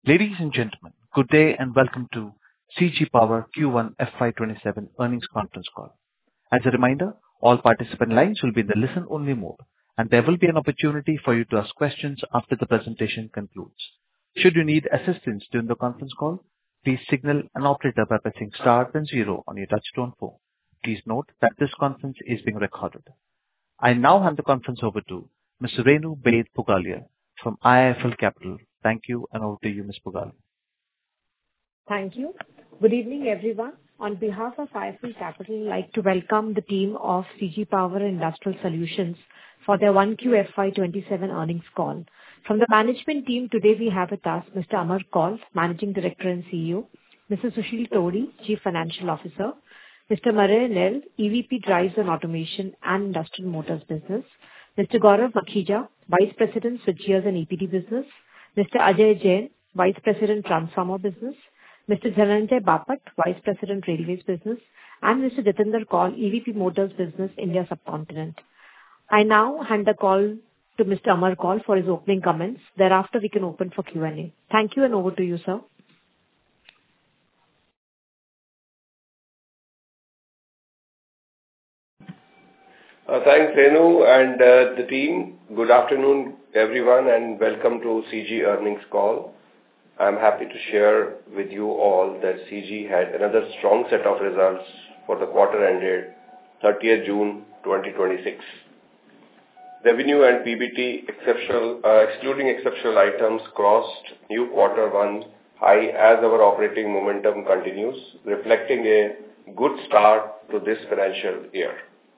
Ladies and gentlemen, good day and welcome to CG Power Q1 FY27 earnings conference call. As a reminder, all participant lines will be in the listen-only mode, and there will be an opportunity for you to ask questions after the presentation concludes. Should you need assistance during the conference call, please signal an operator by pressing star then zero on your touchtone phone. Please note that this conference is being recorded. I now hand the conference over to Mr. Renu Baid Pugalia from IIFL Capital. Thank you, and over to you, Ms. Pugalia. Thank you. Good evening, everyone. On behalf of IIFL Capital, I'd like to welcome the team of CG Power Industrial Solutions for their 1Q FY27 earnings call. From the management team today, we have with us Mr. Amar Kaul, Managing Director and CEO, Mr. Sushil Todi, Chief Financial Officer, Mr. Marais Nel, EVP Drives and Automation and Industrial Motors Business, Mr. Gaurav Makhija, Vice President Switchgears and EPD Business, Mr. Ajay Jain, Vice President Transformer Business, Mr. Dhananjay Bapat, Vice President Railways Business, and Mr. Jatinder Kaul, EVP Motors Business, India Subcontinent. I now hand the call to Mr. Amar Kaul for his opening comments. Thereafter, we can open for Q&A. Thank you, and over to you, sir. Thanks, Renu and the team. Good afternoon, everyone, and welcome to CG earnings call. I'm happy to share with you all that CG had another strong set of results for the quarter ended 30th June 2026. Revenue and PBT excluding exceptional items crossed new quarter one high as our operating momentum continues, reflecting a good start to this financial year.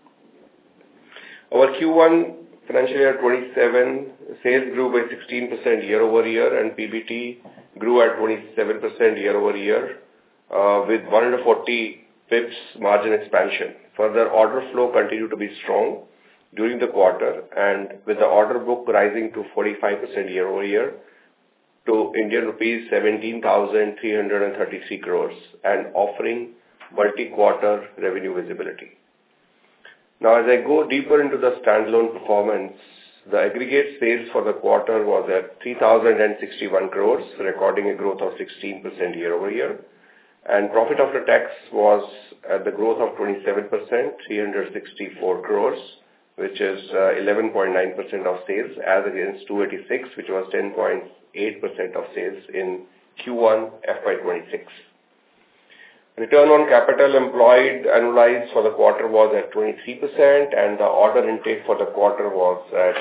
Our Q1 financial year 27 sales grew by 16% year-over-year and PBT grew at 27% year-over-year with 140 pips margin expansion. Further, order flow continued to be strong during the quarter, and with the order book rising to 45% year-over-year to Indian rupees 17,333 crores and offering multi-quarter revenue visibility. Now, as I go deeper into the standalone performance, the aggregate sales for the quarter was at 3,061 crores, recording a growth of 16% year-over-year, and profit after tax was at the growth of 27%, 364 crores, which is 11.9% of sales, as against 286, which was 10.8% of sales in Q1 FY26. Return on capital employed annualized for the quarter was at 23%, and the order intake for the quarter was at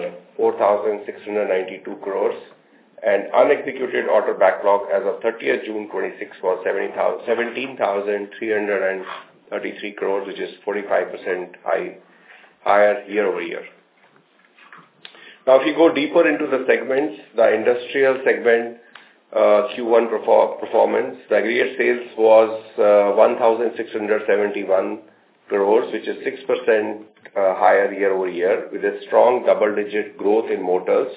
4,692 crores, and unexecuted order backlog as of 30th June 26 was 17,333 crores, which is 45% higher year-over-year. Now, if you go deeper into the segments, the industrial segment Q1 performance, the aggregate sales was 1,671 crores, which is 6% higher year-over-year, with a strong double-digit growth in motors.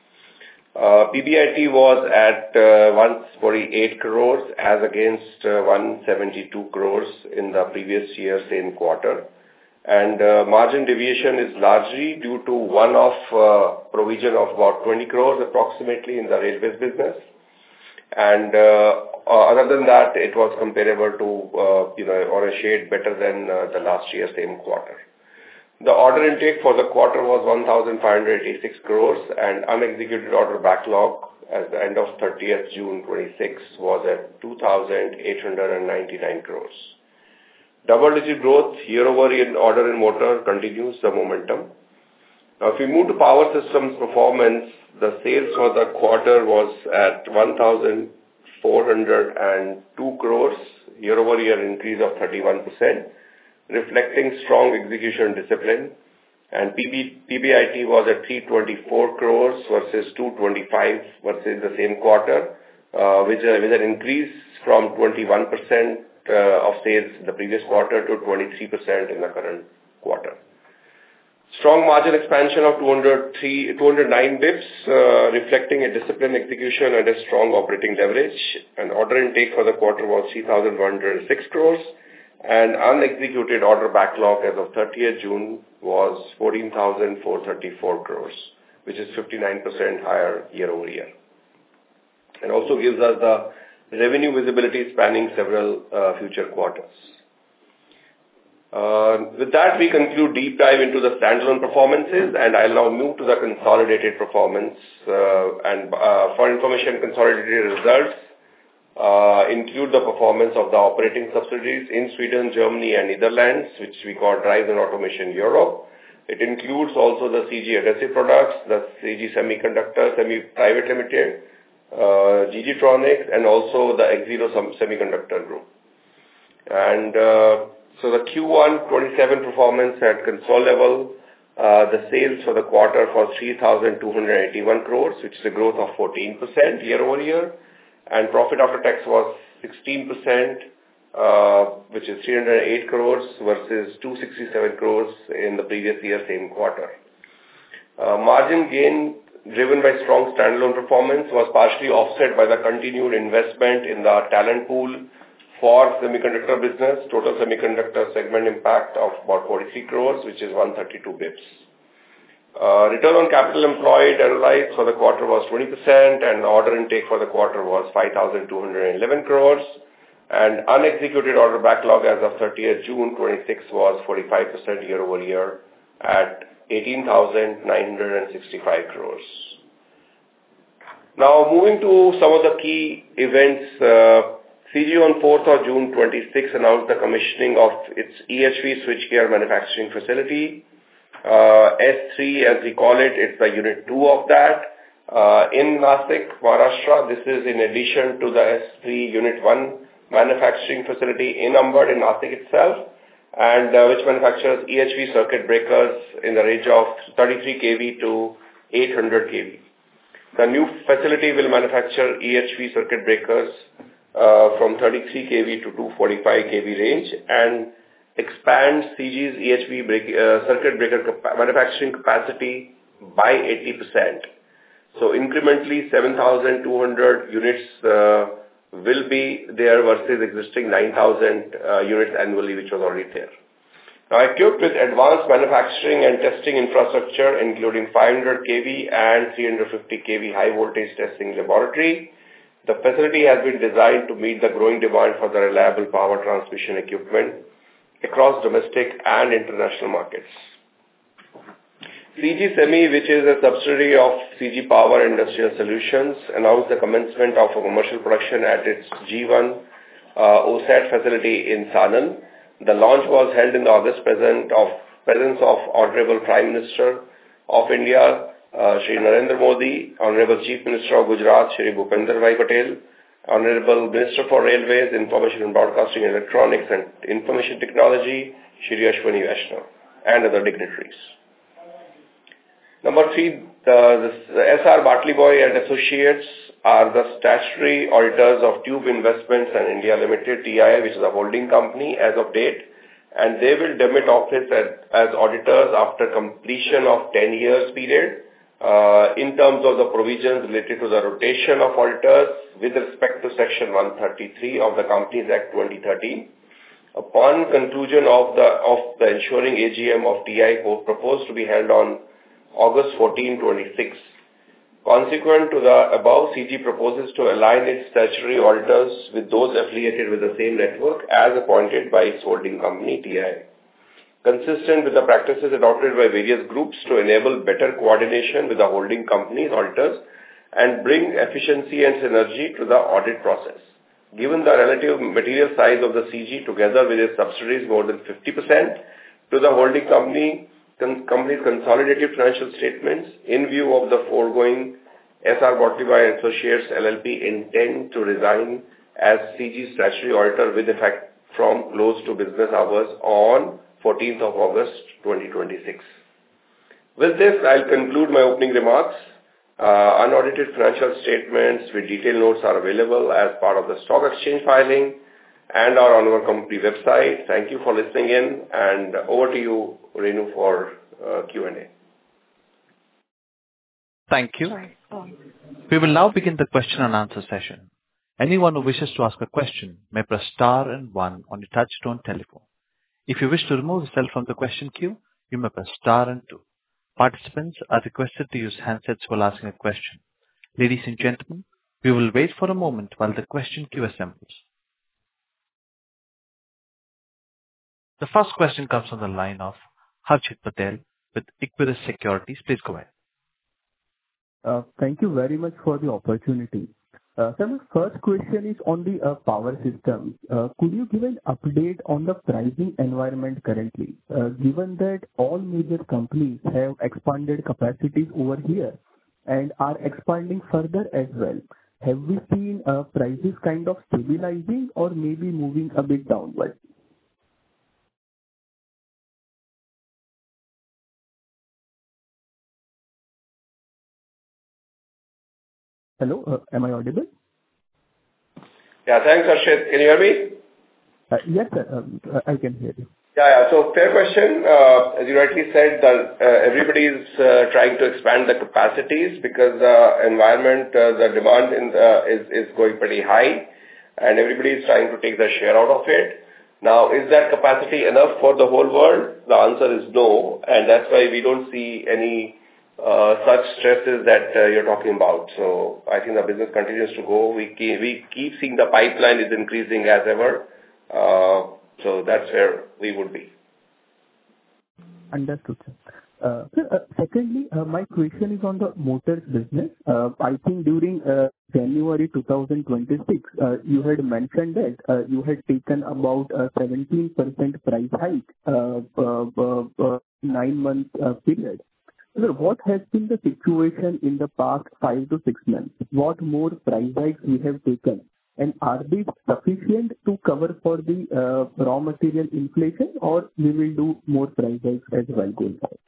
PBIT was at 148 crores as against 172 crores in the previous year, same quarter. And margin deviation is largely due to one-off provision of about 20 crores approximately in the railways business. And other than that, it was comparable to, or a shade better than the last year, same quarter. The order intake for the quarter was 1,586 crores, and unexecuted order backlog at the end of 30th June 26 was at 2,899 crores. Double-digit growth year-over-year in order in motor continues the momentum. Now, if we move to power systems performance, the sales for the quarter was at 1,402 crores, year-over-year increase of 31%, reflecting strong execution discipline. And PBIT was at 324 crores versus 225 versus the same quarter, with an increase from 21% of sales in the previous quarter to 23% in the current quarter. Strong margin expansion of 209 bips, reflecting a disciplined execution and a strong operating leverage. And order intake for the quarter was 3,106 crores, and unexecuted order backlog as of 30th June was 14,434 crores, which is 59% higher year-over-year. and also gives us the revenue visibility spanning several future quarters. With that, we conclude deep dive into the standalone performances, and I'll now move to the consolidated performance. For information, consolidated results include the performance of the operating subsidiaries in Sweden, Germany, and Netherlands, which we call Drives and Automation Europe. It includes also the CG Adhesive Products, the CG Semiconductor Private Limited, GG Tronics, and also the Axiro Semiconductor Group. And so the Q1 27 performance at console level, the sales for the quarter for 3,281 crores, which is a growth of 14% year-over-year, and profit after tax was 16%, which is 308 crores versus 267 crores in the previous year, same quarter. Margin gain driven by strong standalone performance was partially offset by the continued investment in the talent pool for semiconductor business. Total semiconductor segment impact of about 43 crores, which is 132 bips. Return on capital employed analyzed for the quarter was 20%, and order intake for the quarter was 5,211 crores. And unexecuted order backlog as of 30th June 26 was 45% year-over-year at 18,965 crores. Now, moving to some of the key events, CG on 4th of June 26 announced the commissioning of its EHV switchgear manufacturing facility. S3, as we call it, it's the unit 2 of that. In Nashik, Maharashtra, this is in addition to the S3 unit 1 manufacturing facility in Ambad in Nashik itself, and which manufactures EHV circuit breakers in the range of 33 kV to 800 kV. The new facility will manufacture EHV circuit breakers from 33 kV to 245 kV range and expand CG's EHV circuit breaker manufacturing capacity by 80%. So incrementally, 7,200 units will be there versus existing 9,000 units annually, which was already there. Now, equipped with advanced manufacturing and testing infrastructure, including 500 kV and 350 kV high voltage testing laboratory, the facility has been designed to meet the growing demand for the reliable power transmission equipment across domestic and international markets. CG Semi, which is a subsidiary of CG Power Industrial Solutions, announced the commencement of a commercial production at its G1 OSAT facility in Sanand. The launch was held in the august presence of Honorable Prime Minister of India, Shri Narendra Modi, Honorable Chief Minister of Gujarat, Shri Bhupender Bhai Patel, Honorable Minister for Railways, Information and Broadcasting, Electronics and Information Technology, Shri Ashwani Vaishnaw, and other dignitaries. Number 3, the S.R. Bartley Boy and Associates are the statutory auditors of Tube Investments and India Limited, TI, which is a holding company as of date, and they will demit office as auditors after completion of 10 years period in terms of the provisions related to the rotation of auditors with respect to Section 133 of the Companies Act 2013. Upon conclusion of the ensuring AGM of TI proposed to be held on August 14, 26. Consequent to the above, CG proposes to align its statutory auditors with those affiliated with the same network as appointed by its holding company, TI. Consistent with the practices adopted by various groups to enable better coordination with the holding company's auditors and bring efficiency and synergy to the audit process. Given the relative material size of the CG together with its subsidiaries more than 50% to the holding company's consolidated financial statements, in view of the foregoing, S.R. Bartley Boy Associates LLP intend to resign as CG's statutory auditor with effect from close to business hours on 14th of August 2026. With this, I'll conclude my opening remarks. Unaudited financial statements with detailed notes are available as part of the stock exchange filing and are on our company website. Thank you for listening in, and over to you, Renu, for Q&A. Thank you. We will now begin the question and answer session. Anyone who wishes to ask a question may press star and 1 on your touchtone telephone. If you wish to remove yourself from the question queue, you may press star and 2. Participants are requested to use handsets while asking a question. Ladies and gentlemen, We will wait for a moment while the question queue assembles. The first question comes from the line of Harshit Patel with Equirus Securities. Please go ahead. Thank you very much for the opportunity. Sir, my first question is on the power system. Could you give an update on the pricing environment currently? Given that all major companies have expanded capacities over here and are expanding further as well, have we seen prices kind of stabilizing or maybe moving a bit downward? Hello, am I audible? Yeah, thanks, Harshit. Can you hear me? Yes, sir. I can hear you. Yeah. So fair question. As you rightly said, everybody is trying to expand the capacities because the environment, the demand is going pretty high, and everybody is trying to take the share out of it. Now, is that capacity enough for the whole world? The answer is no, and that's why we don't see any such stresses that you're talking about. So I think the business continues to go. We keep seeing the pipeline is increasing as ever. So that's where we would be. Understood, sir. Sir, secondly, my question is on the motors business. I think during January 2026, you had mentioned that you had taken about a 17% price hike 9 months period. Sir, what has been the situation in the past 5 to 6 months? What more price hikes we have taken? And are these sufficient to cover for the raw material inflation, or we will do more price hikes as well going forward?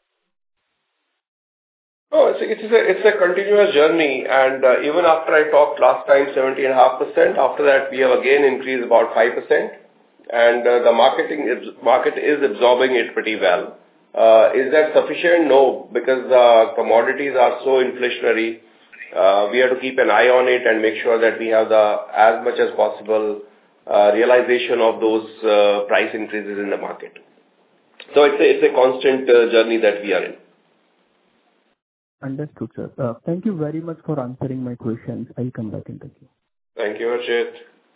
Oh, it's a continuous journey, and even after I talked last time 70.5%, after that we have again increased about 5%, and the market is absorbing it pretty well. Is that sufficient? No, because the commodities are so inflationary. We have to keep an eye on it and make sure that we have as much as possible realization of those price increases in the market. So it's a constant journey that we are in. Understood, sir. Thank you very much for answering my questions. I'll come back in touch. Thank you, Harshit.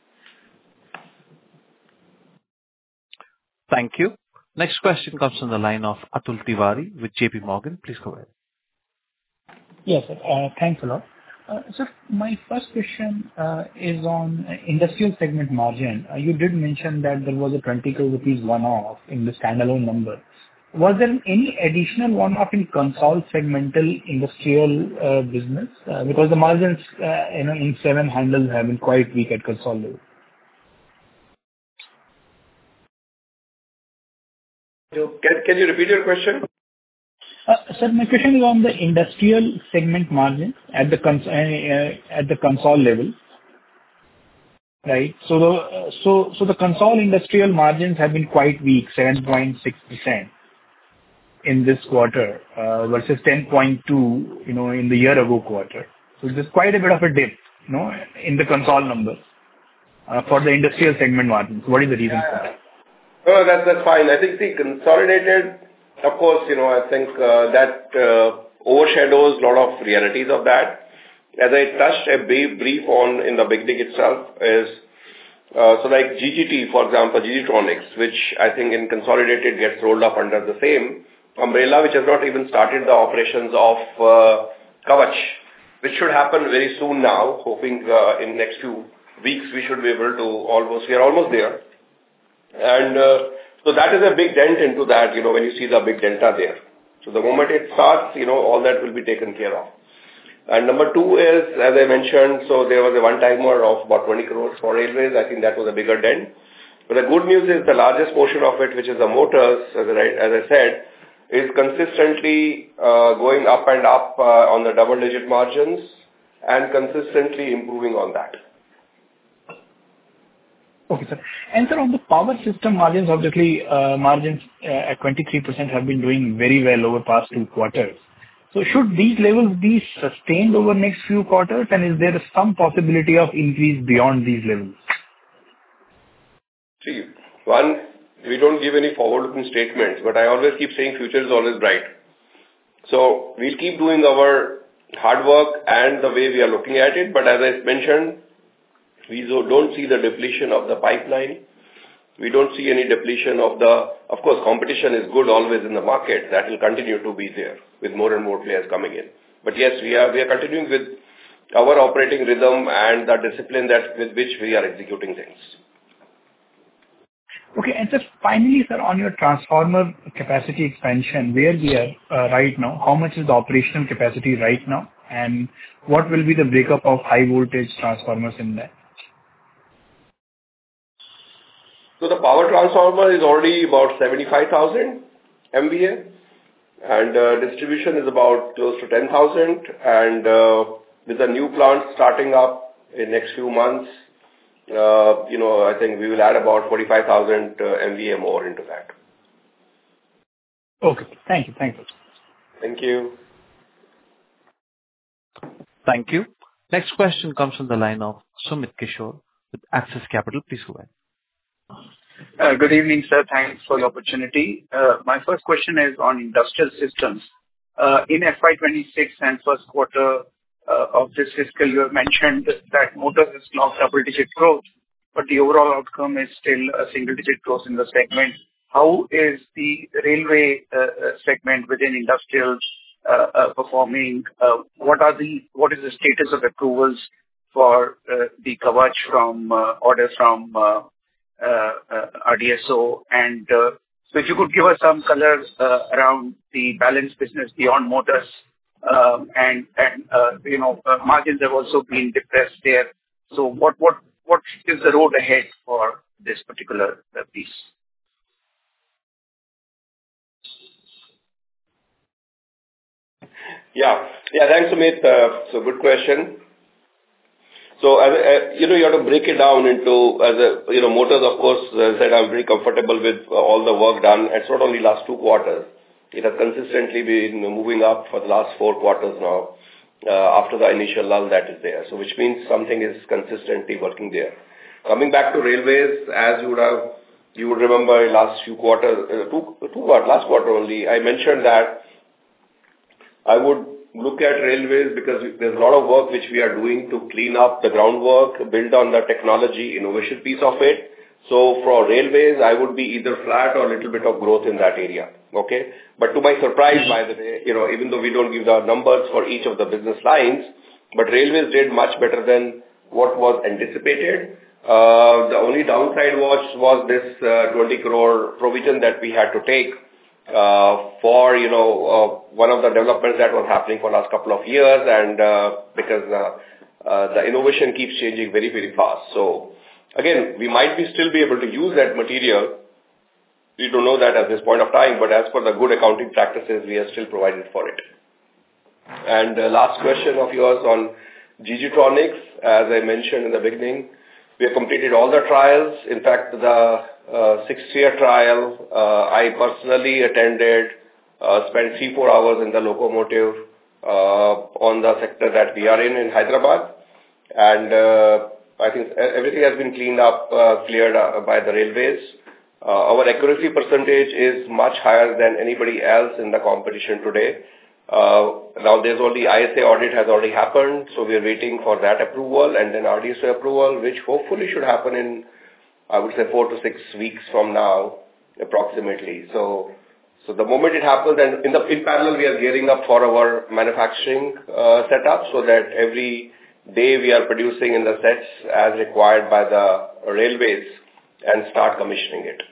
Thank you. Next question comes from the line of Atul Tiwari with JP Morgan. Please go ahead. Yes, sir. Thanks a lot. Sir, my first question is on industrial segment margin. You did mention that there was a 20 crore rupees one-off in the standalone number. Was there any additional one-off in consolidated segmental industrial business? Because the margins in seven handles have been quite weak at consolidated. Can you repeat your question? Sir, my question is on the industrial segment margin at the console level, right? So the console industrial margins have been quite weak, 7.6% in this quarter versus 10.2%, in the year ago quarter. So there's quite a bit of a dip, in the console numbers for the industrial segment margins. What is the reason for that? No, that's fine. I think the consolidated, of course, I think that overshadows a lot of realities of that. As I touched a brief on in the beginning itself is, so like GGT, for example, GG Tronics, which I think in consolidated gets rolled up under the same umbrella, which has not even started the operations of Kavach, which should happen very soon now, hoping in next few weeks we should be able to we are almost there. And so that is a big dent into that, when you see the big delta there. So the moment it starts, all that will be taken care of. And number two is, as I mentioned, so there was a one-timer of about 20 crores for railways. I think that was a bigger dent. But the good news is the largest portion of it, which is the motors, as I said, is consistently going up and up on the double-digit margins and consistently improving on that. Okay, sir. And sir, on the power system margins, obviously, margins at 23% have been doing very well over past 2 quarters. So should these levels be sustained over next few quarters, and is there some possibility of increase beyond these levels? See, one, we don't give any forward-looking statements, but I always keep saying future is always bright. So we'll keep doing our hard work and the way we are looking at it. But as I mentioned, we don't see the depletion of the pipeline. We don't see any depletion of course, competition is good always in the market. That will continue to be there with more and more players coming in. But yes, we are continuing with our operating rhythm and the discipline with which we are executing things. Okay. And just finally, sir, on your transformer capacity expansion, where we are right now, how much is the operational capacity right now? And what will be the breakup of high voltage transformers in that? So the power transformer is already about 75,000 MVA, and distribution is about close to 10,000. And with the new plant starting up in next few months, I think we will add about 45,000 MVA more into that. Okay. Thank you. Thank you. Thank you. Thank you. Next question comes from the line of Sumit Kishore with Axis Capital. Please go ahead. Good evening, sir. Thanks for the opportunity. My first question is on industrial systems. In FY26 and first quarter of this fiscal year, mentioned that motors is now double-digit growth, but the overall outcome is still a single-digit growth in the segment. How is the railway segment within industrial performing? What is the status of approvals for the Kavach from order from RDSO? And so if you could give us some colors around the balance business beyond motors, and margins have also been depressed there. So what is the road ahead for this particular piece? Yeah. Thanks, Sumit. So good question. So, you have to break it down into, motors, of course, as I said, I'm very comfortable with all the work done. It's not only last 2 quarters. It has consistently been moving up for the last 4 quarters now, after the initial lull that is there. So, which means something is consistently working there. Coming back to railways, as you would remember last few quarters, last quarter only, I mentioned that I would look at railways because there's a lot of work which we are doing to clean up the groundwork, build on the technology innovation piece of it. So for railways, I would be either flat or a little bit of growth in that area. Okay. But to my surprise, by the way, even though we don't give the numbers for each of the business lines, but railways did much better than what was anticipated. The only downside was this 20 crore provision that we had to take for one of the developments that was happening for last couple of years, and because the innovation keeps changing very, very fast. So again, we might still be able to use that material. We don't know that at this point of time, but as per the good accounting practices, we are still provided for it. And last question of yours on GG Tronics, as I mentioned in the beginning, we have completed all the trials. In fact, the 6th-year trial, I personally attended, spent 3-4 hours in the locomotive on the sector that we are in Hyderabad. And I think everything has been cleared by the railways. Our accuracy percentage is much higher than anybody else in the competition today. Now there's only ISA audit has already happened, so we are waiting for that approval and then RDSO approval, which hopefully should happen in, I would say, 4 to 6 weeks from now, approximately. So the moment it happens, and in parallel, we are gearing up for our manufacturing setup so that every day we are producing in the sets as required by the railways and start commissioning it.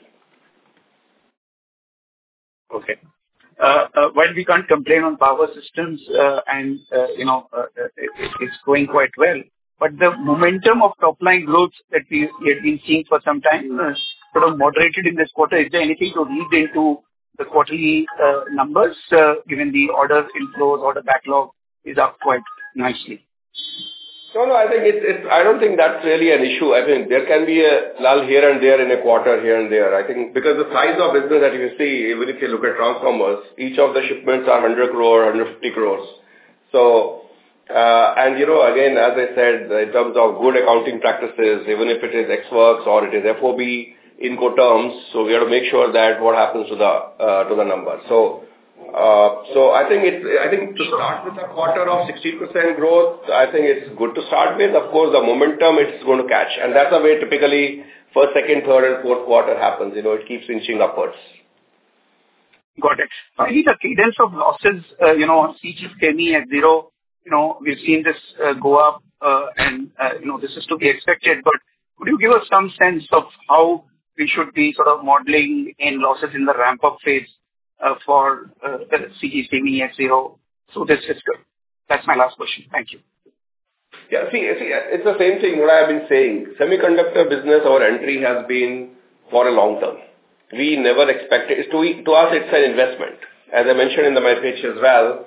Okay. While we can't complain on power systems, and it's going quite well, but the momentum of top line growth that we had been seeing for some time sort of moderated in this quarter. Is there anything to read into the quarterly numbers, given the order inflows, order backlog is up quite nicely? No, I think I don't think that's really an issue. I think there can be a lull here and there in a quarter here and there. I think because the size of business that you see, even if you look at transformers, each of the shipments are 100 crore, 150 crores. So, and again, as I said, in terms of good accounting practices, even if it is Ex-Works or it is FOB Incoterms, so we have to make sure that what happens to the number. So So I think to start with a quarter of 16% growth, I think it's good to start with. Of course, the momentum it's going to catch, and that's the way typically first, second, third, and fourth quarter happens. It keeps inching upwards. Got it. Maybe the cadence of losses, on CG Semi at zero, we've seen this go up, and this is to be expected. But could you give us some sense of how we should be sort of modeling in losses in the ramp-up phase for the CG Semi at zero? So this is good. That's my last question. Thank you. Yeah, see, it's the same thing what I have been saying. Semiconductor business, our entry has been for a long term. We never expected, to us it's an investment. As I mentioned in my pitch as well,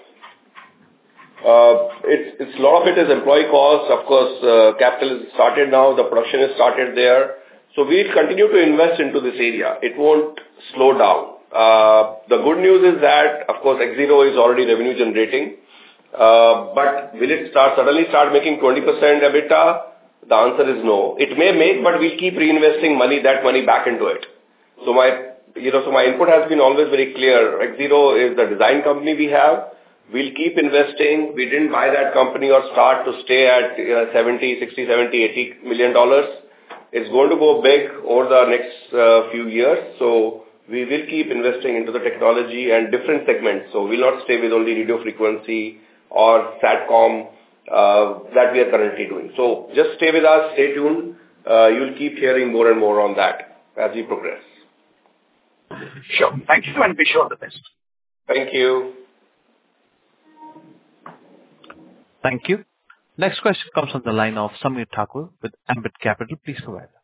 it's a lot of it is employee costs. Of course, capital is started now, the production is started there. So we'll continue to invest into this area. It won't slow down. The good news is that, of course, X0 is already revenue generating. But will it suddenly start making 20% EBITDA? The answer is no. It may make, but we'll keep reinvesting that money back into it. So my input has been always very clear. X0 is the design company we have. We'll keep investing. We didn't buy that company or start to stay at $60, $70, $80 million. It's going to go big over the next few years. So we will keep investing into the technology and different segments. So we'll not stay with only radio frequency or SATCOM that we are currently doing. So just stay with us, stay tuned. You'll keep hearing more and more on that as we progress. Sure. Thank you, and wish you all the best. Thank you. Thank you. Next question comes from the line of Samir Thakur with Ambit Capital. Please go ahead.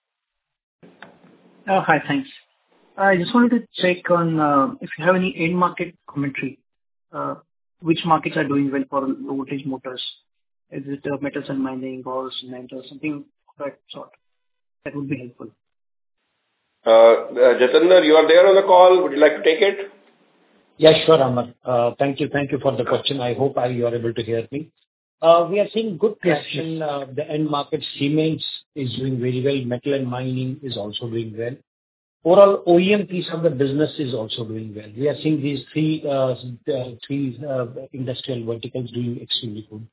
Hi, thanks. I just wanted to check on if you have any end market commentary. Which markets are doing well for low voltage motors? Is it metals and mining, or cement, or something of that sort? That would be helpful. Jatinder, you are there on the call. Would you like to take it? Yeah, sure, Amar. Thank you for the question. I hope you are able to hear me. We are seeing good traction. The end market cement is doing very well. Metal and mining is also doing well. Overall, OEM piece of the business is also doing well. We are seeing these three industrial verticals doing extremely good.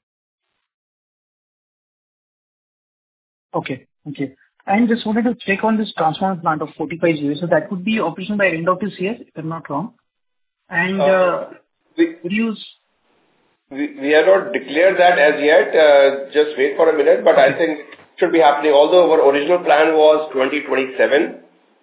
Okay. And just wanted to check on this transformer plant of 45 GVA. So that would be operational by end of this year, if I'm not wrong. And we have not declared that as yet. Just wait for a minute, but I think it should be happening. Although our original plan was 2027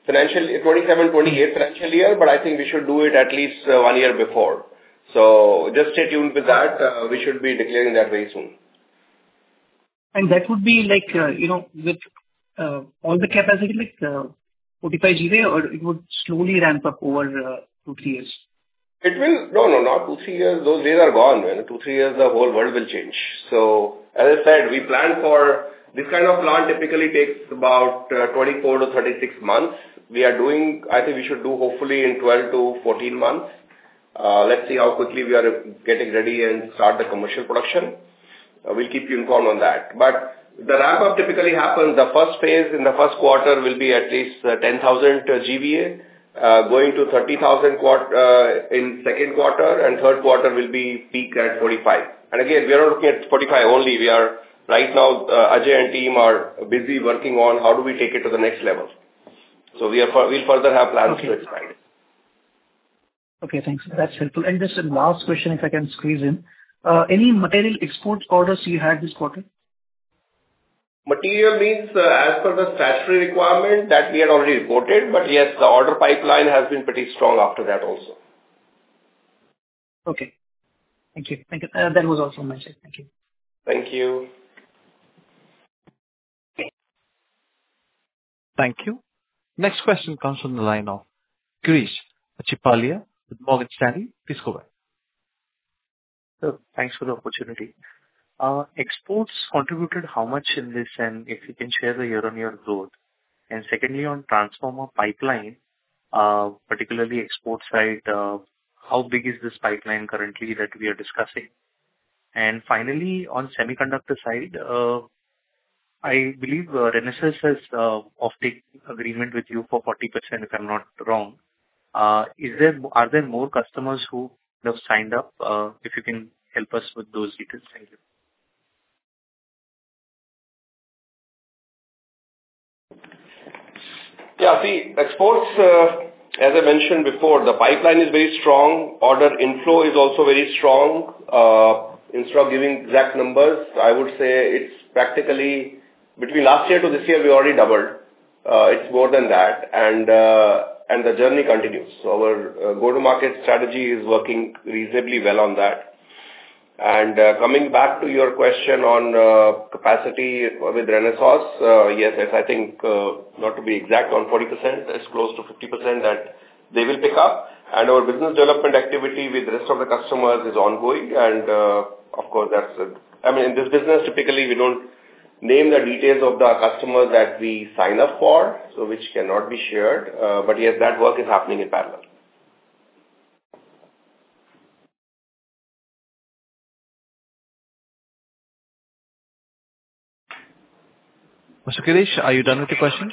28 financial year, but I think we should do it at least 1 year before. So just stay tuned with that. We should be declaring that very soon. And that would be like, with all the capacity, like 45 GVA, or it would slowly ramp up over 2-3 years? It will, no, not 2-3 years. Those days are gone. In 2-3 years, the whole world will change. So, as I said, we plan for this kind of plant typically takes about 24 to 36 months. We are doing, I think we should do hopefully in 12 to 14 months. Let's see how quickly we are getting ready and start the commercial production. We'll keep you informed on that. But the ramp up typically happens, the first phase in the first quarter will be at least 10,000 GVA, going to 30,000 in second quarter, and third quarter will be peak at 45. And again, we are not looking at 45 only. We are right now, Ajay and team are busy working on how do we take it to the next level. So we'll further have plans to expand. Okay, thanks. That's helpful. And just a last question, if I can squeeze in. Any material export orders you had this quarter? Material means as per the statutory requirement that we had already reported, but yes, the order pipeline has been pretty strong after that also. Okay. Thank you. That was all from my side. Thank you. Thank you. Thank you. Next question comes from the line of Girish Achhipalia with Morgan Stanley. Please go ahead. So, thanks for the opportunity. Exports contributed how much in this, and if you can share the year-on-year growth? And secondly, on transformer pipeline, particularly export side, how big is this pipeline currently that we are discussing? And finally, on semiconductor side, I believe Renesas has offtake agreement with you for 40%, if I'm not wrong. Are there more customers who have signed up? If you can help us with those details. Thank you. Yeah, see, exports, as I mentioned before, the pipeline is very strong. Order inflow is also very strong. Instead of giving exact numbers, I would say it's practically between last year to this year, we already doubled. It's more than that, and the journey continues. So our go-to-market strategy is working reasonably well on that. And coming back to your question on capacity with Renesas, yes, I think, not to be exact on 40%, it's close to 50% that they will pick up. And our business development activity with the rest of the customers is ongoing. And of course, in this business, typically we don't name the details of the customers that we sign up for, so which cannot be shared. But yes, that work is happening in parallel. Mr. Girish, are you done with the question?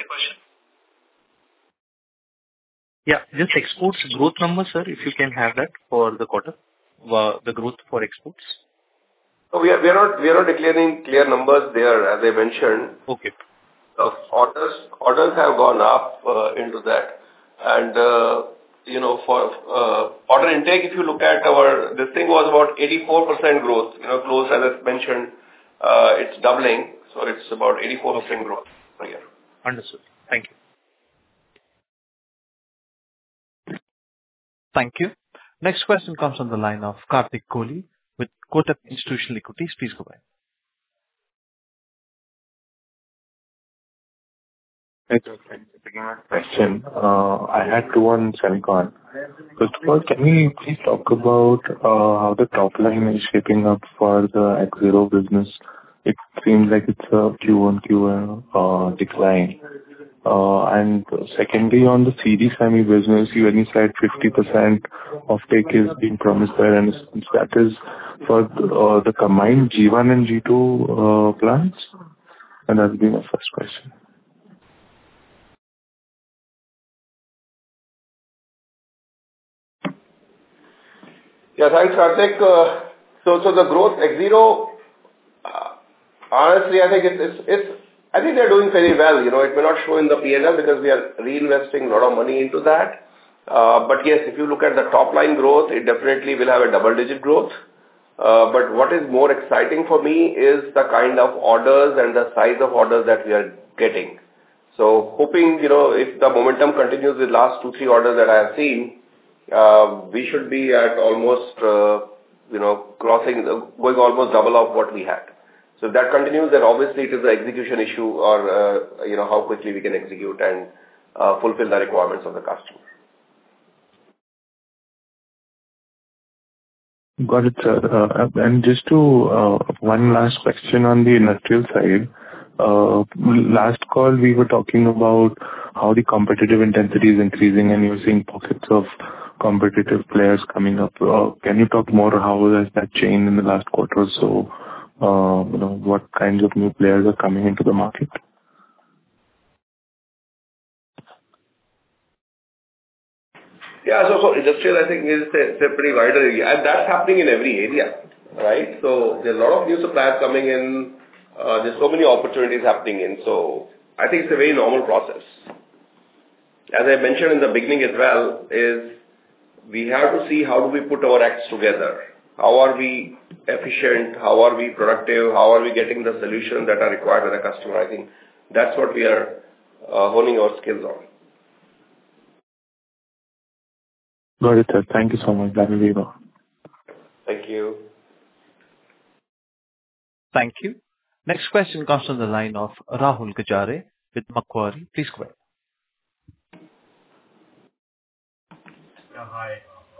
Yeah, just exports growth number, sir, if you can have that for the quarter, the growth for exports. So we are not declaring clear numbers there, as I mentioned. Okay. Orders have gone up into that, and for order intake, if you look at this thing was about 84% growth. Close as I mentioned, it's doubling, so it's about 84% growth per year. Understood. Thank you. Thank you. Next question comes on the line of Karthik Kohli with Kotak Institutional Equities. Please go ahead. Thank you for taking my question. I had two on Semicon. First of all, can we please talk about how the top line is shaping up for the Axiro business? It seems like it's a Q1 decline. And secondly, on the CD Semi business, you said 50% of take is being promised there, and that is for the combined G1 and G2 plants? And that's been my first question. Yeah, thanks, Karthik. So the growth, Axiro, honestly, I think they're doing very well. It may not show in the P&L because we are reinvesting a lot of money into that. But yes, if you look at the top line growth, it definitely will have a double-digit growth. But what is more exciting for me is the kind of orders and the size of orders that we are getting. So hoping, if the momentum continues with last 2-3 orders that I have seen, we should be at almost, going almost double of what we had. So if that continues, then obviously it is an execution issue or, how quickly we can execute and fulfill the requirements of the customer. Got it, sir. And just one last question on the industrial side. Last call, we were talking about how the competitive intensity is increasing and you're seeing pockets of competitive players coming up. Can you talk more how has that changed in the last quarter or so? What kinds of new players are coming into the market? Yeah, so industrial, I think, is a pretty wide area. And that's happening in every area, right? So there's a lot of new suppliers coming in. There's so many opportunities happening in. So I think it's a very normal process. As I mentioned in the beginning as well, is we have to see how do we put our acts together. How are we efficient? How are we productive? How are we getting the solutions that are required by the customer? I think that's what we are honing our skills on. Got it, sir. Thank you so much. That will be all. Thank you. Thank you. Next question comes from the line of Rahul Gajare with Macquarie. Please go ahead. Hi.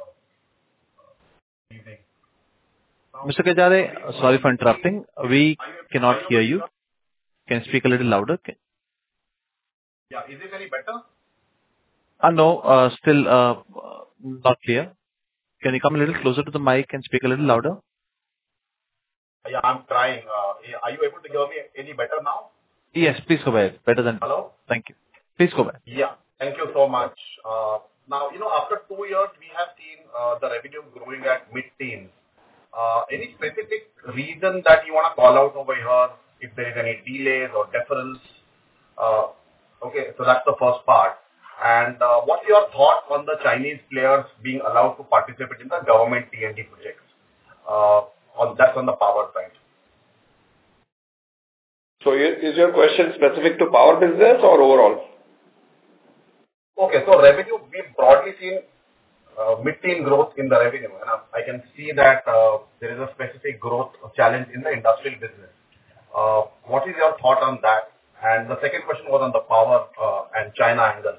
Good evening. Mr. Gajare, sorry for interrupting. We cannot hear you. Can you speak a little louder? Yeah, is it any better? No, still not clear. Can you come a little closer to the mic and speak a little louder? Yeah, I'm trying. Are you able to hear me any better now? Yes, please go ahead. Better than... Hello? Thank you. Please go ahead. Yeah, thank you so much. Now, after 2 years, we have seen the revenue growing at mid-teens. Any specific reason that you want to call out over here, if there is any delays or deferrals? Okay, so that's the first part. And what's your thought on the Chinese players being allowed to participate in the government T&D projects? That's on the power side. So is your question specific to power business or overall? Okay, so revenue, we've broadly seen mid-teen growth in the revenue. And I can see that there is a specific growth challenge in the industrial business. What is your thought on that? And the second question was on the power and China angle.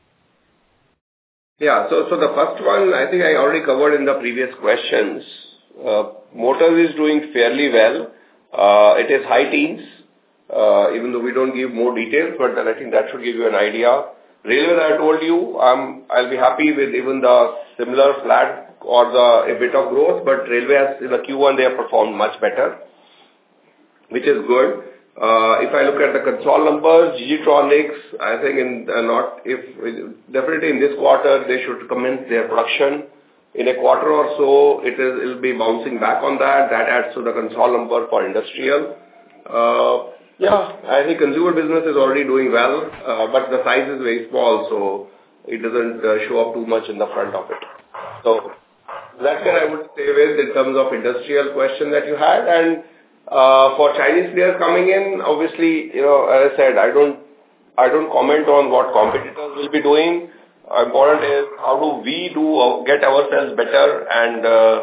Yeah, so the first one, I think I already covered in the previous questions. Motors is doing fairly well. It is high teens, even though we don't give more details, but I think that should give you an idea. Railway, I told you, I'll be happy with even the similar flat or a bit of growth, but railway has, in the Q1, they have performed much better, which is good. If I look at the console numbers, G.G. Tronics, I think definitely in this quarter, they should commence their production. In a quarter or so, it'll be bouncing back on that. That adds to the console number for industrial. Yeah, I think consumer business is already doing well, but the size is very small, so it doesn't show up too much in the front of it. So that's what I would stay with in terms of industrial question that you had. And for Chinese players coming in, obviously, as I said, I don't comment on what competitors will be doing. Important is how do we get ourselves better and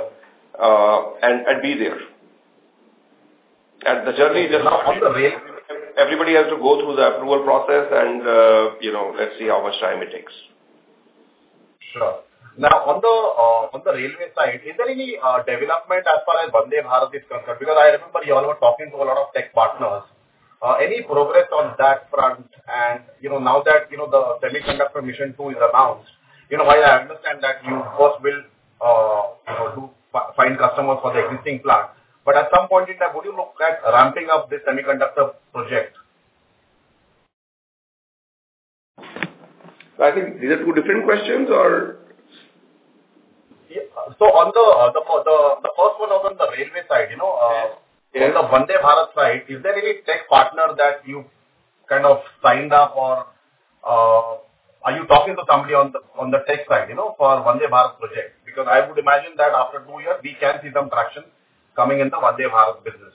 be there. And the journey just everybody has to go through the approval process and, let's see how much time it takes. Sure. Now, on the railway side, is there any development as far as Vande Bharat is concerned? Because I remember you all were talking to a lot of tech partners. Any progress on that front? And, now that, the Semiconductor Mission 2 is announced, while I understand that you first will, find customers for the existing plant, but at some point in time, would you look at ramping up this semiconductor project? I think these are two different questions, or? Yeah. So on the first one was on the railway side, Yes. On the Vande Bharat side, is there any tech partner that you kind of signed up, or are you talking to somebody on the tech side, for Vande Bharat project? Because I would imagine that after 2 years, we can see some traction coming in the Vande Bharat business.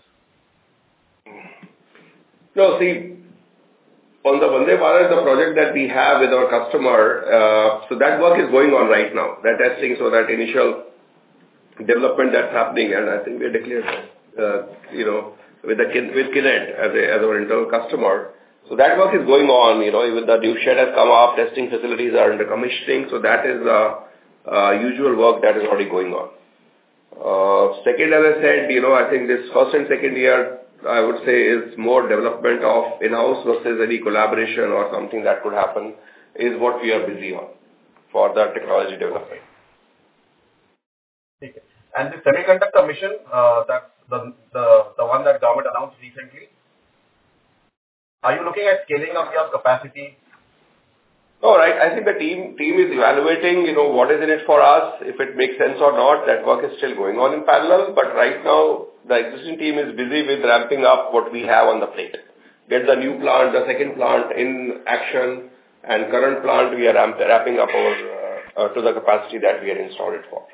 No, see, on the Vande Bharat, the project that we have with our customer, so that work is going on right now. That testing, so that initial development that's happening, and I think we declared, with Kinet as our internal customer. So that work is going on. Even the new shed has come up, testing facilities are under commissioning. So that is usual work that is already going on. Second, as I said, I think this first and second year, I would say, is more development of in-house versus any collaboration or something that could happen, is what we are busy on for the technology development. Okay. And the Semiconductor Mission, that the one that government announced recently, are you looking at scaling up your capacity? No, right. I think the team is evaluating, what is in it for us, if it makes sense or not. That work is still going on in parallel. But right now, the existing team is busy with ramping up what we have on the plate. Get the new plant, the second plant in action, and current plant we are wrapping up to the capacity that we are installed it for.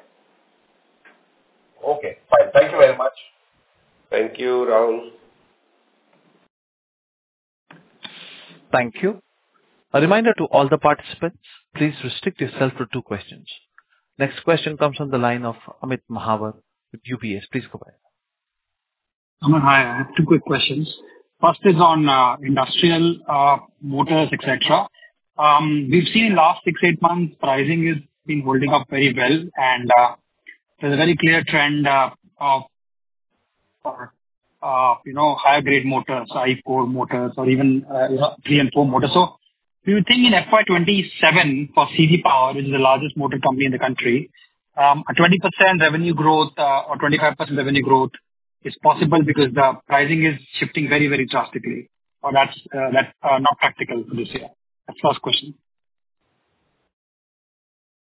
Okay, fine. Thank you very much. Thank you, Rahul. Thank you. A reminder to all the participants, please restrict yourself to 2 questions. Next question comes from the line of Amit Mahawar with UBS. Please go ahead. Aman, hi. I have 2 quick questions. First is on industrial motors, etc. We've seen in last 6-8 months, pricing has been holding up very well, and there's a very clear trend of higher grade motors, I4 motors, or even 3 and 4 motors. So do you think in FY27 for CG Power, which is the largest motor company in the country, a 20% revenue growth or 25% revenue growth is possible because the pricing is shifting very, very drastically, or that's not practical for this year? That's the first question.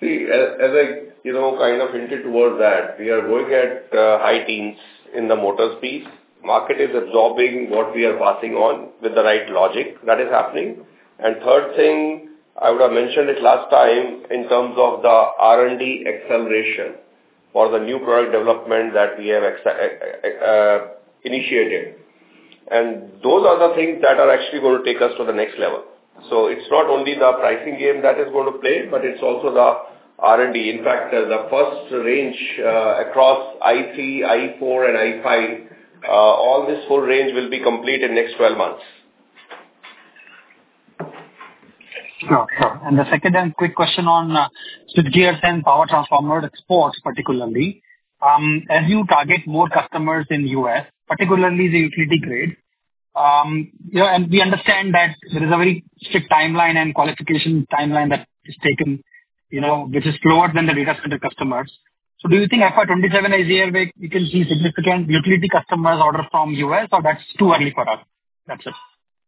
See, as I, kind of hinted towards that, we are going at high teens in the motors piece. Market is absorbing what we are passing on with the right logic that is happening. And third thing, I would have mentioned it last time in terms of the R&D acceleration for the new product development that we have initiated. And those are the things that are actually going to take us to the next level. So it's not only the pricing game that is going to play, but it's also the R&D. In fact, the first range across i3, i4 and i5, all this full range will be complete in next 12 months. Sure. And the second and quick question on switchgears and power transformer exports particularly. As you target more customers in US, particularly the utility grade, and we understand that there is a very strict timeline and qualification timeline that is taken, which is slower than the data center customers. So do you think FY27 is year where we can see significant utility customers order from US, or that's too early for us? That's it.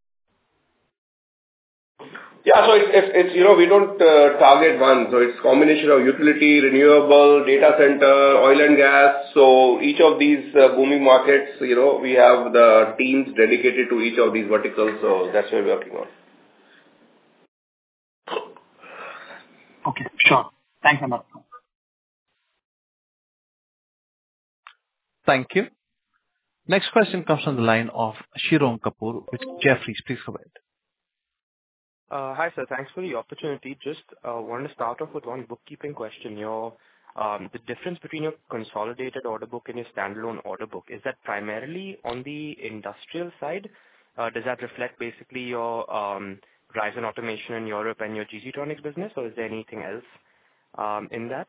Yeah, so it's we don't target one. So it's combination of utility, renewable, data center, oil and gas. So each of these booming markets, we have the teams dedicated to each of these verticals. So that's what we're working on. Okay, sure. Thanks a lot. Thank you. Next question comes from the line of Shirom Kapoor with Jefferies. Please go ahead. Hi, sir. Thanks for the opportunity. Just wanted to start off with one bookkeeping question. The difference between your consolidated order book and your standalone order book, is that primarily on the industrial side? Does that reflect basically your Ryzen Automation in Europe and your GG Tronics business, or is there anything else in that?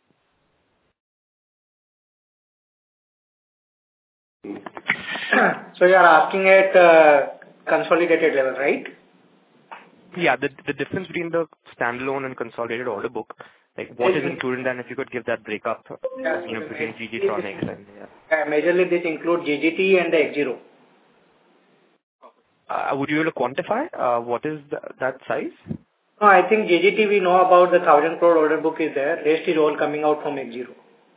So you are asking at consolidated level, right? Yeah, the difference between the standalone and consolidated order book, like what is included in that, if you could give that breakup, between GG Tronics and... Majorly this includes GGT and the X0. Would you be able to quantify what is that size? No, I think GGT we know about the 1,000 crore order book is there. Rest is all coming out from X0.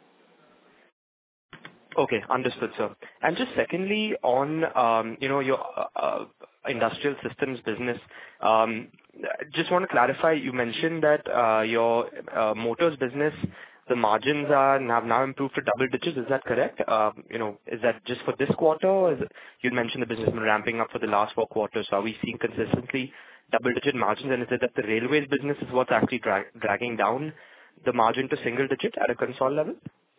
Okay, understood, sir. And just secondly, on your industrial systems business, just want to clarify. You mentioned that your motors business, the margins have now improved to double digits. Is that correct? Is that just for this quarter? Or you mentioned the business has been ramping up for the last 4 quarters. So are we seeing consistently double-digit margins? And is it that the railways business is what's actually dragging down the margin to single digit at a console level?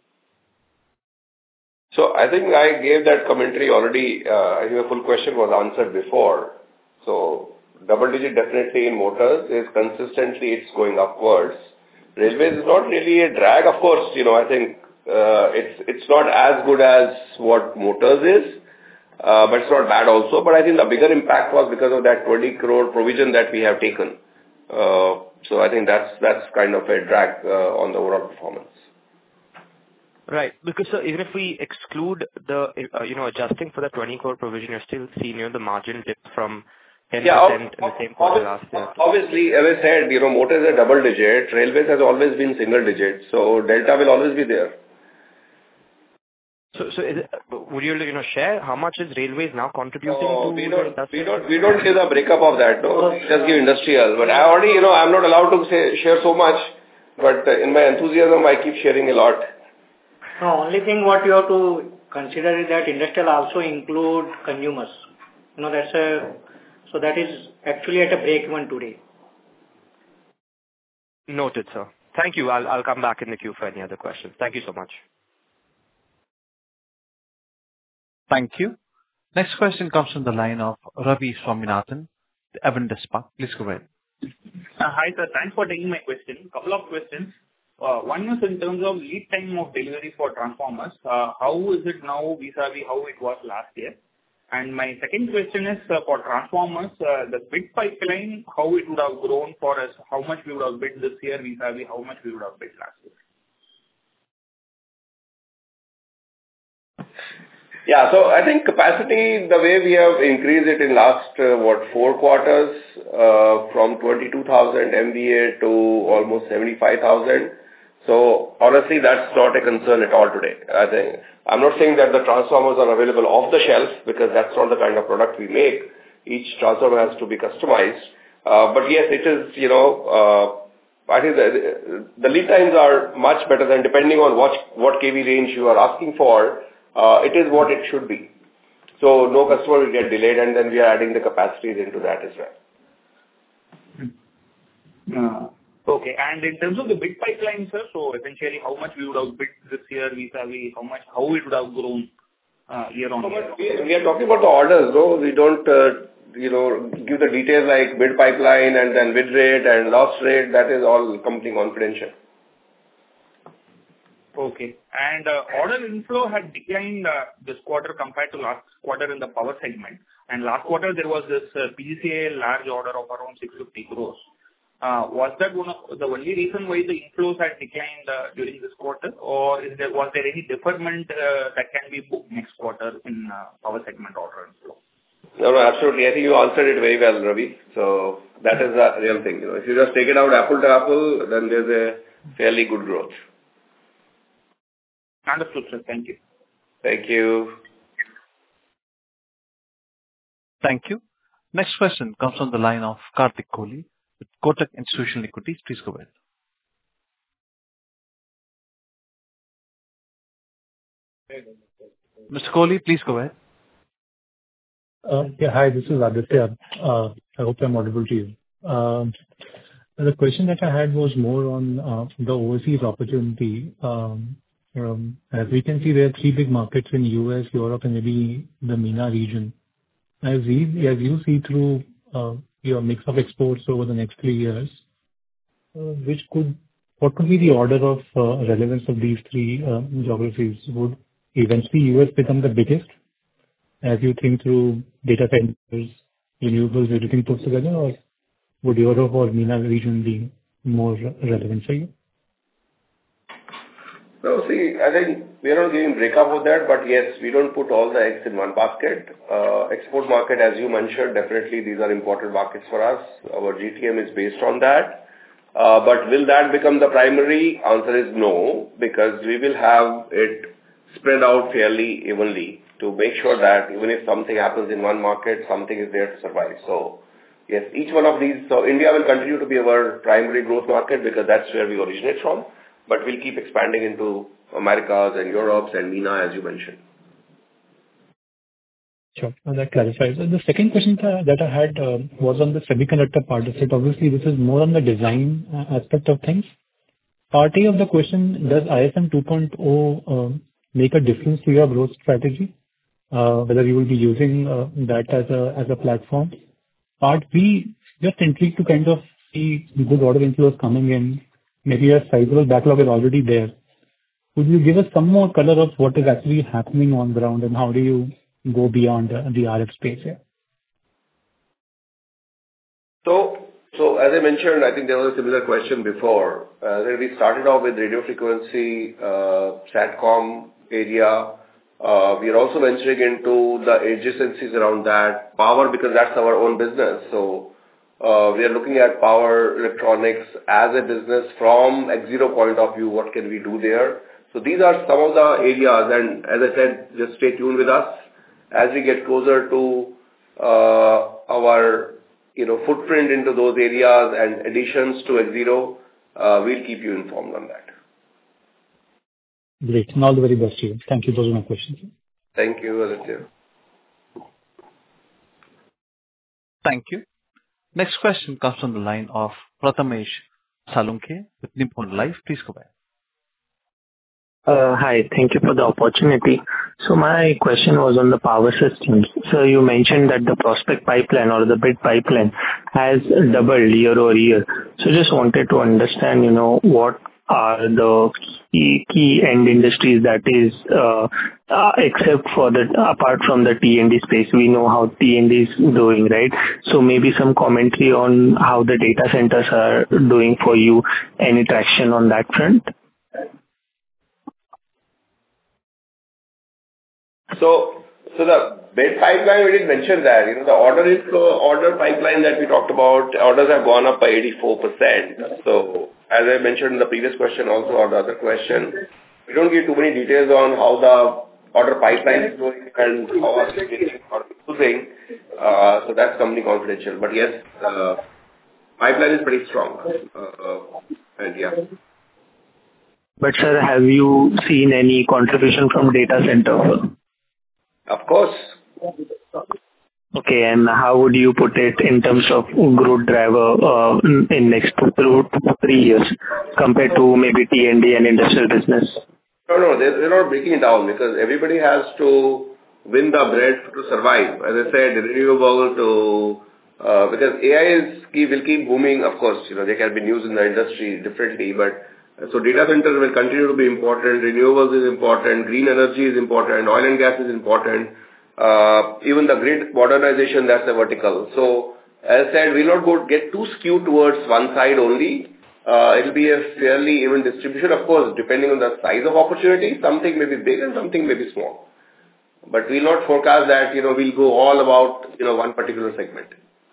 So I think I gave that commentary already. I think the full question was answered before. So double digit definitely in motors is consistently it's going upwards. Railways is not really a drag. Of course, I think it's not as good as what motors is, but it's not bad also. But I think the bigger impact was because of that 20 crore provision that we have taken. So I think that's kind of a drag on the overall performance. Right, because even if we exclude the, adjusting for the 20 crore provision, you're still seeing the margin dip from 10% in the same quarter last year. Obviously, as I said, motors are double digit, railways has always been single digit, so delta will always be there. So would you share how much is railways now contributing to? We don't give the breakup of that. No, just give industrial. But I already, I'm not allowed to share so much. But in my enthusiasm, I keep sharing a lot. No, only thing what you have to consider is that industrial also include consumers. So that is actually at a break even today. Noted, sir. Thank you. I'll come back in the queue for any other questions. Thank you so much. Thank you. Next question comes from the line of Ravi Swaminathan, Avendus Spark. Please go ahead. Hi, sir. Thanks for taking my question. Couple of questions. One is in terms of lead time of delivery for transformers. How is it now vis-a-vis how it was last year? And my second question is for transformers, the bid pipeline, how it would have grown for us, how much we would have bid this year vis-a-vis how much we would have bid last year. Yeah. So I think capacity, the way we have increased it in last, 4 quarters, from 22,000 MVA to almost 75,000. So honestly, that's not a concern at all today. I think I'm not saying that the transformers are available off the shelf, because that's not the kind of product we make. Each transformer has to be customized. But yes, it is, I think the lead times are much better than, depending on what kV range you are asking for, it is what it should be. So no customer will get delayed, and then we are adding the capacities into that as well. Okay. And in terms of the bid pipeline, sir, so essentially how much we would have bid this year vis-a-vis how it would have grown year on year? We are talking about the orders, no? We don't, give the details like bid pipeline and then bid rate and loss rate. That is all company confidential. Okay. And order inflow had declined this quarter compared to last quarter in the power segment. And last quarter, there was this PGCIL large order of around 650 crores. Was that one of the only reason why the inflows had declined during this quarter, or was there any deferment that can be booked next quarter in power segment order inflow? No, absolutely. I think you answered it very well, Ravi. So that is the real thing. If you just take it out apple to apple, then there's a fairly good growth. Understood, sir. Thank you. Thank you. Thank you. Next question comes from the line of Karthik Kohli with Kotak Institutional Equities. Please go ahead. Mr. Kohli, please go ahead. Yeah, hi, this is Aditya. I hope I'm audible to you. The question that I had was more on the overseas opportunity. As we can see, there are 3 big markets in US, Europe, and maybe the MENA region. As you see through your mix of exports over the next 3 years, what could be the order of relevance of these 3 geographies? Would eventually US become the biggest as you think through data centers, renewables, everything put together, or would Europe or MENA region be more relevant for you? No, see, I think we are not giving breakup of that, but yes, we don't put all the eggs in one basket. Export market, as you mentioned, definitely these are important markets for us. Our GTM is based on that. But will that become the primary? Answer is no, because we will have it spread out fairly evenly to make sure that even if something happens in one market, something is there to survive. So yes, each one of these. So India will continue to be our primary growth market because that's where we originate from. But we'll keep expanding into Americas and Europe and MENA, as you mentioned. Sure. That clarifies. The second question that I had was on the semiconductor part of it. Obviously, this is more on the design aspect of things. Part A of the question, does ISM 2.0 make a difference to your growth strategy? Whether you will be using that as a platform. Part B, just intrigued to kind of see good order inflows coming in. Maybe a sizable backlog is already there. Could you give us some more color of what is actually happening on ground and how do you go beyond the RF space here? So as I mentioned, I think there was a similar question before. We started off with radio frequency, SATCOM area. We are also venturing into the adjacencies around that. Power, because that's our own business. So we are looking at power electronics as a business from X0 point of view. What can we do there? So these are some of the areas. And as I said, just stay tuned with us. As we get closer to our footprint into those areas and additions to X0, we'll keep you informed on that. Great. And all the very best to you. Thank you. Those are my questions. Thank you, Aditya. Thank you. Next question comes from the line of Prathamesh Salunke with Nippon Life. Please go ahead. Hi. Thank you for the opportunity. So my question was on the power systems. So you mentioned that the prospect pipeline or the bid pipeline has doubled year over year. So just wanted to understand, what are the key end industries that is, apart from the T&D space, we know how T&D is doing, right? So maybe some commentary on how the data centers are doing for you, any traction on that front? So the bid pipeline, we did mention that, the order pipeline that we talked about, orders have gone up by 84%. So as I mentioned in the previous question also, or the other question, we don't give too many details on how the order pipeline is going and how are we getting or using. So that's company confidential. But yes, pipeline is pretty strong. And yeah. But sir, have you seen any contribution from data center? Of course. Okay, and how would you put it in terms of growth driver in next 2 to 3 years compared to maybe T&D and industrial business? No, they're not breaking it down because everybody has to win the bread to survive. As I said, renewable to because AI will keep booming. Of course, there can be news in the industry differently, but so data centers will continue to be important. Renewables is important. Green energy is important. Oil and gas is important. Even the grid modernization, that's a vertical. So as I said, we'll not get too skewed towards one side only. It'll be a fairly even distribution, of course, depending on the size of opportunity. Something may be big and something may be small. But we'll not forecast that, we'll go all about, one particular segment.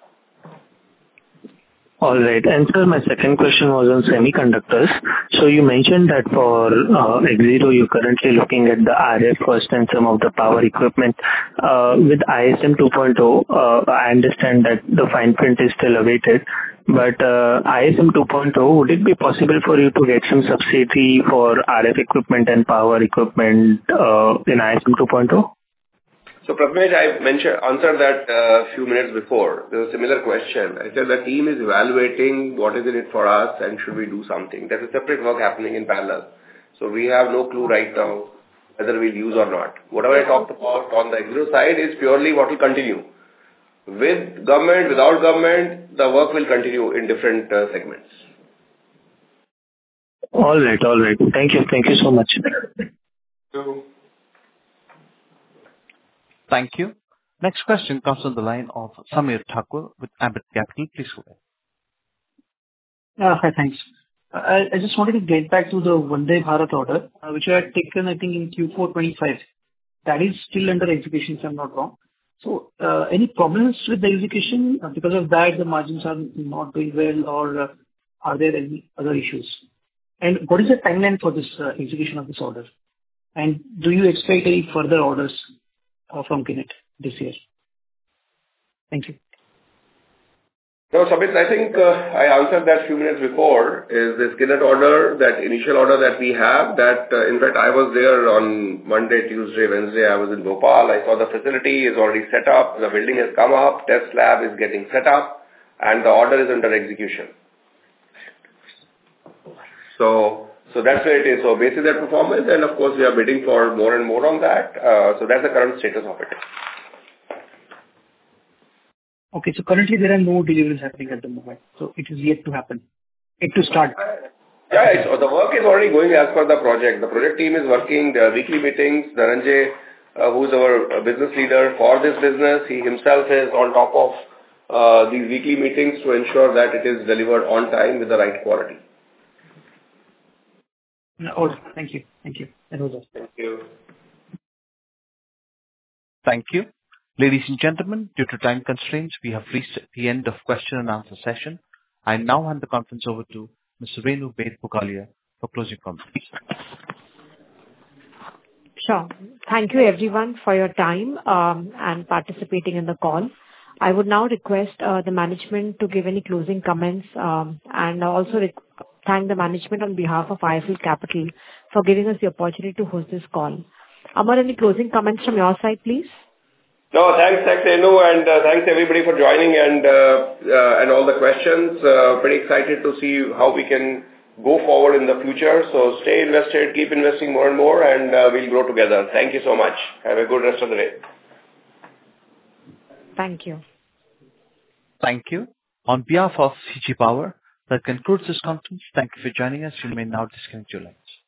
All right. And sir, my second question was on semiconductors. So you mentioned that for Axiro, you're currently looking at the RF first and some of the power equipment. With ISM 2.0, I understand that the fine print is still awaited. But ISM 2.0, would it be possible for you to get some subsidy for RF equipment and power equipment in ISM 2.0? So, Prathamesh, I answered that a few minutes before. There was a similar question. I said the team is evaluating what is in it for us and should we do something. There's a separate work happening in parallel. So we have no clue right now whether we'll use or not. Whatever I talked about on the Axiro side is purely what will continue. With government, without government, the work will continue in different segments. All right. Thank you so much. Thank you. Next question comes on the line of Samir Thakur with Ambit Capital. Please go ahead. Hi, thanks. I just wanted to get back to the Vande Bharat order, which I had taken, I think, in Q4 25. That is still under execution, if I'm not wrong. So, any problems with the execution? Because of that, the margins are not doing well, or are there any other issues? And what is the timeline for this execution of this order? And do you expect any further orders from Kinet this year? Thank you. No, Samir, I think I answered that a few minutes before. Is this Kinet order, that initial order that we have, that in fact I was there on Monday, Tuesday, Wednesday, I was in Bhopal. I saw the facility is already set up, the building has come up, test lab is getting set up, and the order is under execution. So that's where it is. So based on that performance, and of course we are bidding for more and more on that. So that's the current status of it. Okay, so currently there are no deliveries happening at the moment. So it is yet to happen. It to start. Yeah, so the work is already going as per the project. The project team is working. There are weekly meetings. Dhananjay, who's our business leader for this business, he himself is on top of these weekly meetings to ensure that it is delivered on time with the right quality. Oh, thank you. Thank you. Thank you. Ladies and gentlemen, due to time constraints, we have reached the end of question and answer session. I now hand the conference over to Mr. Renu Baid Pugalia for closing comments. Sure. Thank you everyone for your time and participating in the call. I would now request the management to give any closing comments and also thank the management on behalf of IIFL Capital for giving us the opportunity to host this call. Amar, any closing comments from your side, please? No, thanks, Renu, and thanks everybody for joining and all the questions. Pretty excited to see how we can go forward in the future. So stay invested, keep investing more and more, and we'll grow together. Thank you so much. Have a good rest of the day. Thank you. Thank you. On behalf of CG Power, that concludes this conference. Thank you for joining us. You may now disconnect your lines.